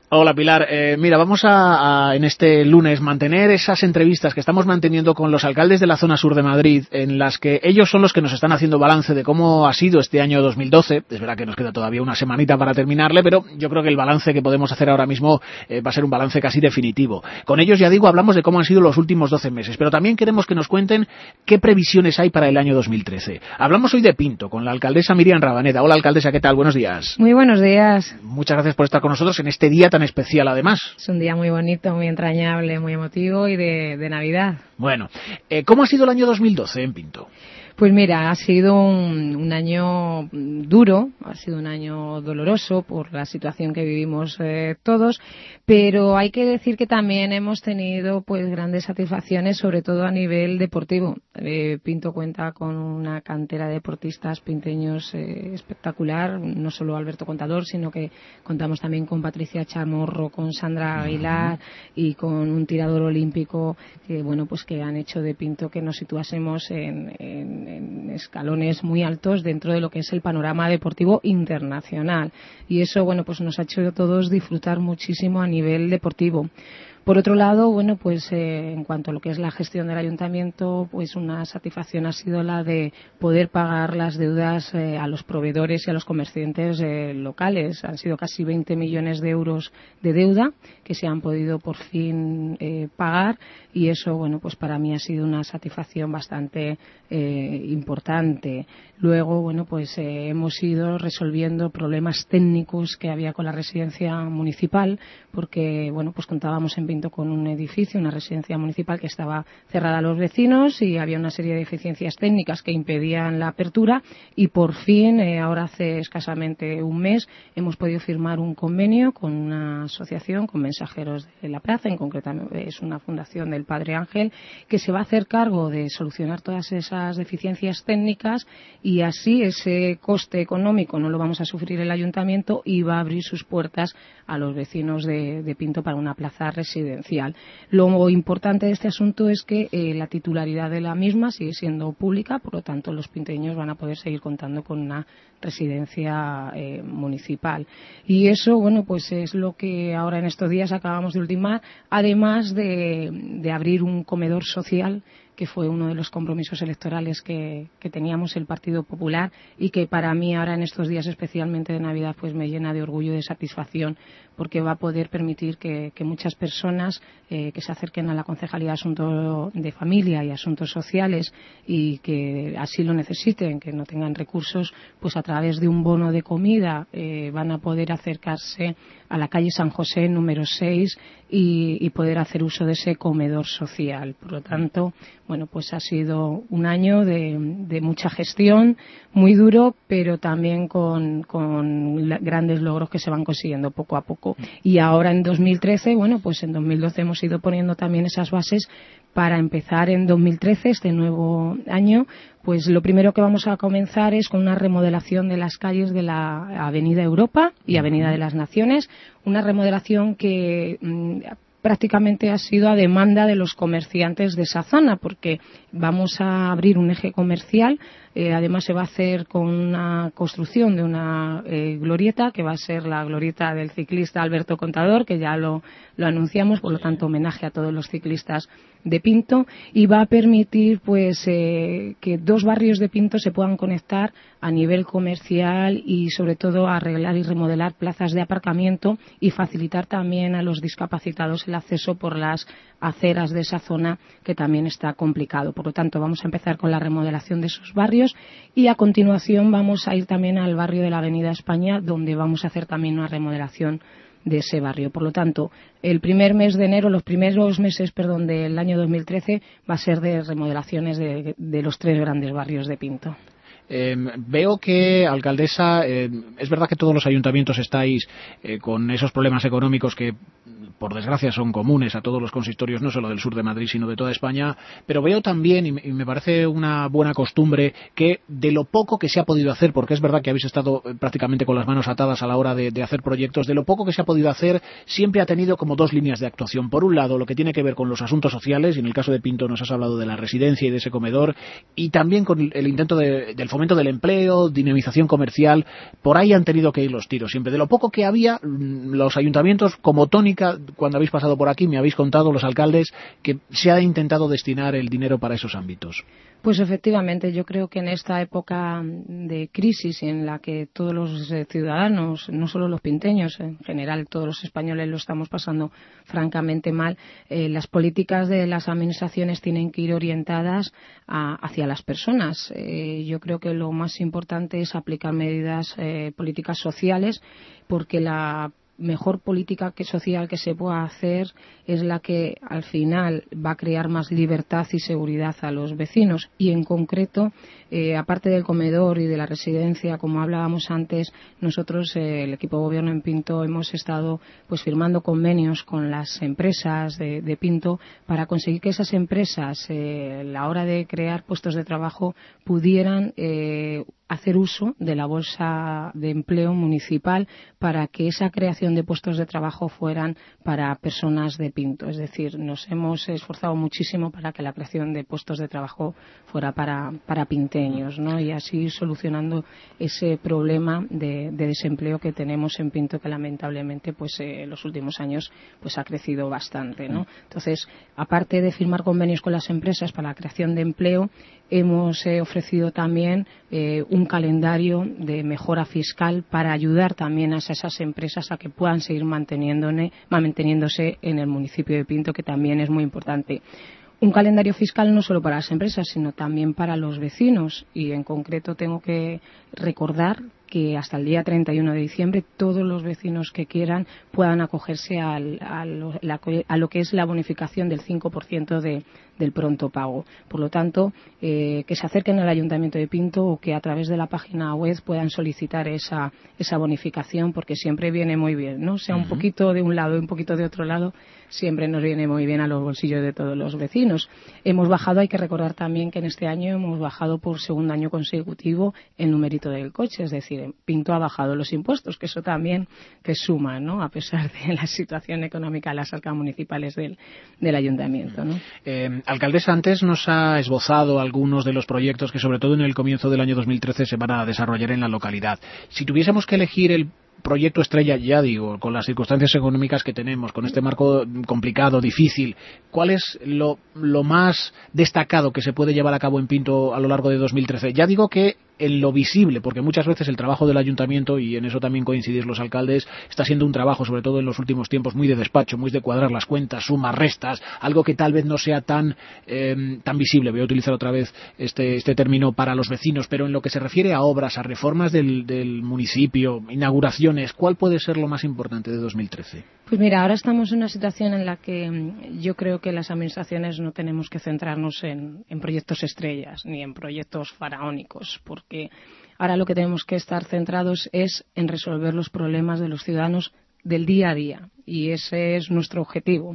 Hola Pilar, mira, vamos a en este lunes mantener esas entrevistas que estamos manteniendo con los alcaldes de la zona sur de Madrid, en las que ellos son los que nos están haciendo balance de cómo ha sido este año 2012. Es verdad que nos queda todavía una semanita para terminarle, pero yo creo que el balance que podemos hacer ahora mismo va a ser un balance casi definitivo. Con ellos, ya digo, hablamos de cómo han sido los últimos 12 meses, pero también queremos que nos cuenten qué previsiones hay para el año 2013. Hablamos hoy de Pinto, con la alcaldesa Miriam Rabaneda. Hola alcaldesa, ¿qué tal? Buenos días. Muy buenos días. Muchas gracias por estar con nosotros en este día tan especial, además. Es un día muy bonito, muy entrañable, muy emotivo y de Navidad. Bueno, ¿cómo ha sido el año 2012 en Pinto? Pues mira, ha sido un año duro, ha sido un año doloroso por la situación que vivimos todos, pero hay que decir que también hemos tenido pues grandes satisfacciones, sobre todo a nivel deportivo. Pinto cuenta con una cantera de deportistas pinteños espectacular, no solo Alberto Contador, sino que contamos también con Patricia Chamorro, con Sandra Aguilar y con un tirador olímpico que bueno pues que han hecho de Pinto que nos situásemos en escalones muy altos dentro de lo que es el panorama deportivo internacional, y eso bueno pues nos ha hecho a todos disfrutar muchísimo a nivel deportivo. Por otro lado, bueno, pues en cuanto a lo que es la gestión del ayuntamiento, pues una satisfacción ha sido la de poder pagar las deudas a los proveedores y a los comerciantes locales. Han sido casi 20 millones de euros de deuda que se han podido por fin pagar, y eso, bueno, pues para mí ha sido una satisfacción bastante importante. Luego, bueno, pues hemos ido resolviendo problemas técnicos que había con la residencia municipal, porque, bueno, pues contábamos en Pinto con un edificio, una residencia municipal que estaba cerrada a los vecinos y había una serie de deficiencias técnicas que impedían la apertura, y por fin, ahora hace escasamente un mes, hemos podido firmar un convenio con una asociación, con Mensajeros de la Plaza, en concreto es una fundación del Padre Ángel, que se va a hacer cargo de solucionar todas esas deficiencias técnicas, y así ese coste económico no lo vamos a sufrir el ayuntamiento y va a abrir sus puertas a los vecinos de Pinto para una plaza residencial. Lo importante de este asunto es que la titularidad de la misma sigue siendo pública, por lo tanto los pinteños van a poder seguir contando con una residencia municipal, y eso, bueno, pues es lo que ahora en estos días acabamos de ultimar, además de abrir un comedor social, que fue uno de los compromisos electorales que teníamos el Partido Popular, y que para mí ahora en estos días, especialmente de Navidad, pues me llena de orgullo y de satisfacción, porque va a poder permitir que muchas personas que se acerquen a la Concejalía de Asuntos de Familia y Asuntos Sociales y que así lo necesiten, que no tengan recursos, pues a través de un bono de comida van a poder acercarse a la calle San José número 6 y poder hacer uso de ese comedor social. Por lo tanto, bueno, pues ha sido un año de mucha gestión, muy duro, pero también con grandes logros que se van consiguiendo poco a poco. Y ahora en 2013, bueno, pues en 2012 hemos ido poniendo también esas bases para empezar en 2013, este nuevo año. Pues lo primero que vamos a comenzar es con una remodelación de las calles de la Avenida Europa y Avenida de las Naciones, una remodelación que prácticamente ha sido a demanda de los comerciantes de esa zona, porque vamos a abrir un eje comercial, además se va a hacer con una construcción de una glorieta, que va a ser la glorieta del ciclista Alberto Contador, que ya lo anunciamos, por lo tanto homenaje a todos los ciclistas de Pinto, y va a permitir pues que dos barrios de Pinto se puedan conectar a nivel comercial, y sobre todo arreglar y remodelar plazas de aparcamiento y facilitar también a los discapacitados el acceso por las aceras de esa zona, que también está complicado. Por lo tanto, vamos a empezar con la remodelación de esos barrios, y a continuación vamos a ir también al barrio de la Avenida España, donde vamos a hacer también una remodelación de ese barrio. Por lo tanto, el primer mes de enero, los primeros meses, del año 2013 va a ser de remodelaciones de los tres grandes barrios de Pinto. Veo que, alcaldesa, es verdad que todos los ayuntamientos estáis con esos problemas económicos que por desgracia son comunes a todos los consistorios, no solo del sur de Madrid, sino de toda España, pero veo también, y me parece una buena costumbre, que de lo poco que se ha podido hacer, porque es verdad que habéis estado prácticamente con las manos atadas a la hora de hacer proyectos, de lo poco que se ha podido hacer, siempre ha tenido como dos líneas de actuación. Por un lado, lo que tiene que ver con los asuntos sociales, y en el caso de Pinto nos has hablado de la residencia y de ese comedor, y también con el intento del fomento del empleo, dinamización comercial. Por ahí han tenido que ir los tiros siempre. De lo poco que había, los ayuntamientos, como tónica, cuando habéis pasado por aquí, me habéis contado, los alcaldes, que se ha intentado destinar el dinero para esos ámbitos. Pues efectivamente, yo creo que en esta época de crisis en la que todos los ciudadanos, no solo los pinteños, en general todos los españoles lo estamos pasando francamente mal, las políticas de las administraciones tienen que ir orientadas hacia las personas. Yo creo que lo más importante es aplicar medidas políticas sociales, porque la mejor política social que se pueda hacer es la que al final va a crear más libertad y seguridad a los vecinos, y en concreto, aparte del comedor y de la residencia, como hablábamos antes, nosotros, el equipo de gobierno en Pinto, hemos estado pues firmando convenios con las empresas de Pinto para conseguir que esas empresas, a la hora de crear puestos de trabajo, pudieran hacer uso de la bolsa de empleo municipal para que esa creación de puestos de trabajo fueran para personas de Pinto. Es decir, nos hemos esforzado muchísimo para que la creación de puestos de trabajo fuera para pinteños, ¿no? Y así solucionando ese problema de desempleo que tenemos en Pinto, que lamentablemente pues en los últimos años pues ha crecido bastante, ¿no? Entonces, aparte de firmar convenios con las empresas para la creación de empleo, hemos ofrecido también un calendario de mejora fiscal para ayudar también a esas empresas a que puedan seguir manteniéndose en el municipio de Pinto, que también es muy importante. Un calendario fiscal no solo para las empresas, sino también para los vecinos, y en concreto tengo que recordar que hasta el día 31 de diciembre todos los vecinos que quieran puedan acogerse a lo que es la bonificación del 5% del pronto pago. Por lo tanto, que se acerquen al Ayuntamiento de Pinto o que a través de la página web puedan solicitar esa bonificación, porque siempre viene muy bien, ¿no? Sea un poquito de un lado y un poquito de otro lado, siempre nos viene muy bien a los bolsillos de todos los vecinos. Hemos bajado, hay que recordar también que en este año hemos bajado por segundo año consecutivo el numerito del coche, es decir, Pinto ha bajado los impuestos, que eso también que suma, ¿no? A pesar de la situación económica de las arcas municipales del ayuntamiento, ¿no? Alcaldesa, antes nos ha esbozado algunos de los proyectos que sobre todo en el comienzo del año 2013 se van a desarrollar en la localidad. Si tuviésemos que elegir el proyecto estrella, ya digo, con las circunstancias económicas que tenemos, con este marco complicado, difícil, ¿cuál es lo más destacado que se puede llevar a cabo en Pinto a lo largo de 2013? Ya digo que en lo visible, porque muchas veces el trabajo del ayuntamiento, y en eso también coincidís los alcaldes, está siendo un trabajo, sobre todo en los últimos tiempos, muy de despacho, muy de cuadrar las cuentas, sumas, restas, algo que tal vez no sea tan visible. Voy a utilizar otra vez este término para los vecinos, pero en lo que se refiere a obras, a reformas del municipio, inauguraciones, ¿cuál puede ser lo más importante de 2013? Pues mira, ahora estamos en una situación en la que yo creo que las administraciones no tenemos que centrarnos en proyectos estrellas ni en proyectos faraónicos, porque ahora lo que tenemos que estar centrados es en resolver los problemas de los ciudadanos del día a día, y ese es nuestro objetivo.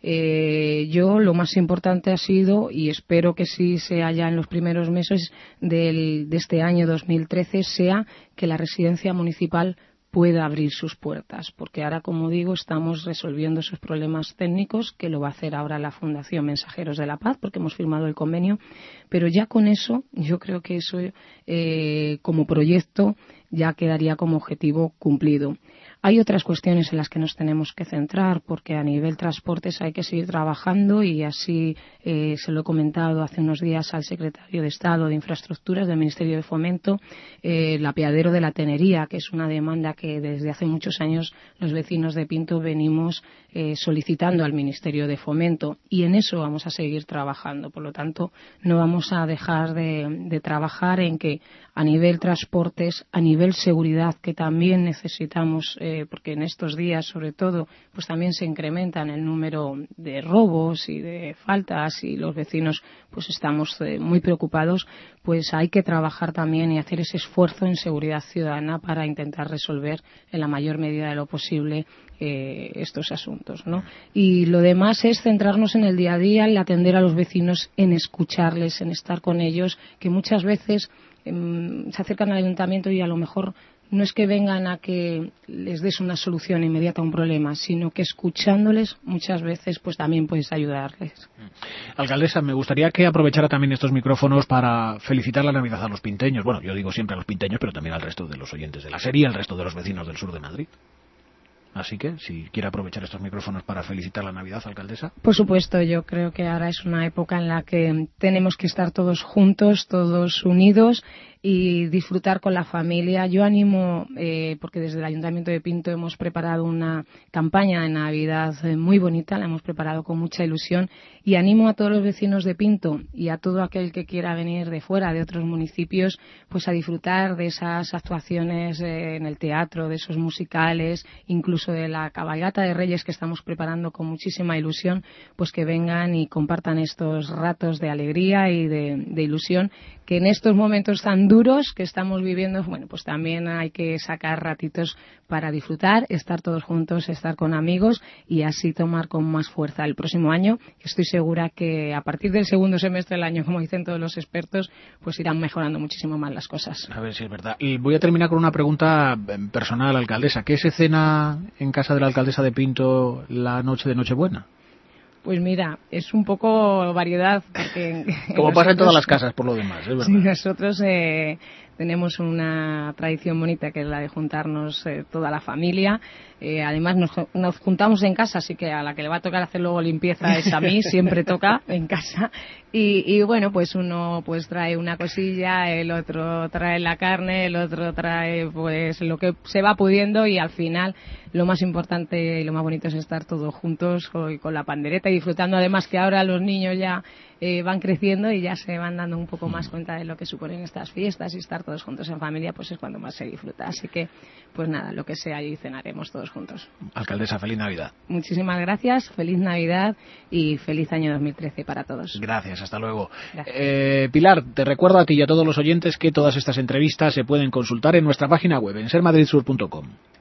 Yo lo más importante ha sido, y espero que sí sea ya en los primeros meses de este año 2013, sea que la residencia municipal pueda abrir sus puertas, porque ahora, como digo, estamos resolviendo esos problemas técnicos, que lo va a hacer ahora la Fundación Mensajeros de la Paz, porque hemos firmado el convenio, pero ya con eso, yo creo que eso como proyecto ya quedaría como objetivo cumplido. Hay otras cuestiones en las que nos tenemos que centrar, porque a nivel transportes hay que seguir trabajando, y así se lo he comentado hace unos días al secretario de Estado de Infraestructuras del Ministerio de Fomento, el apeadero de la Tenería, que es una demanda que desde hace muchos años los vecinos de Pinto venimos solicitando al Ministerio de Fomento, y en eso vamos a seguir trabajando. Por lo tanto, no vamos a dejar de trabajar en que a nivel transportes, a nivel seguridad, que también necesitamos porque en estos días, sobre todo, pues también se incrementan el número de robos y de faltas y los vecinos pues estamos muy preocupados, pues hay que trabajar también y hacer ese esfuerzo en seguridad ciudadana para intentar resolver en la mayor medida de lo posible estos asuntos, ¿no? Y lo demás es centrarnos en el día a día, en atender a los vecinos, en escucharles, en estar con ellos, que muchas veces se acercan al ayuntamiento y a lo mejor no es que vengan a que les des una solución inmediata a un problema, sino que escuchándoles muchas veces pues también puedes ayudarles. Alcaldesa, me gustaría que aprovechara también estos micrófonos para felicitar la Navidad a los pinteños. Bueno, yo digo siempre a los pinteños, pero también al resto de los oyentes de la serie, al resto de los vecinos del sur de Madrid. Así que, si quiere aprovechar estos micrófonos para felicitar la Navidad, alcaldesa. Por supuesto, yo creo que ahora es una época en la que tenemos que estar todos juntos, todos unidos y disfrutar con la familia. Yo animo, porque desde el Ayuntamiento de Pinto hemos preparado una campaña de Navidad muy bonita, la hemos preparado con mucha ilusión, y animo a todos los vecinos de Pinto y a todo aquel que quiera venir de fuera, de otros municipios, pues a disfrutar de esas actuaciones en el teatro, de esos musicales, incluso de la cabalgata de Reyes que estamos preparando con muchísima ilusión, pues que vengan y compartan estos ratos de alegría y de ilusión, que en estos momentos tan duros que estamos viviendo, bueno, pues también hay que sacar ratitos para disfrutar, estar todos juntos, estar con amigos y así tomar con más fuerza el próximo año. Estoy segura que a partir del segundo semestre del año, como dicen todos los expertos, pues irán mejorando muchísimo más las cosas. A ver si es verdad. Y voy a terminar con una pregunta personal, alcaldesa. ¿Qué se cena en casa de la alcaldesa de Pinto la noche de Nochebuena? Pues mira, es un poco variedad. Porque como pasa en todas las casas, por lo demás, es verdad. Sí, nosotros tenemos una tradición bonita que es la de juntarnos toda la familia. Además nos juntamos en casa, así que a la que le va a tocar hacer luego limpieza es a mí, siempre toca en casa. Y bueno, pues uno pues trae una cosilla, el otro trae la carne, el otro trae pues lo que se va pudiendo, y al final lo más importante y lo más bonito es estar todos juntos con la pandereta y disfrutando. Además que ahora los niños ya van creciendo y ya se van dando un poco más cuenta de lo que suponen estas fiestas, y estar todos juntos en familia pues es cuando más se disfruta. Así que pues nada, lo que sea, y cenaremos todos juntos. Alcaldesa, feliz Navidad. Muchísimas gracias, feliz Navidad y feliz año 2013 para todos. Gracias, hasta luego. Pilar, te recuerdo a ti y a todos los oyentes que todas estas entrevistas se pueden consultar en nuestra página web, en sermadridsur.com.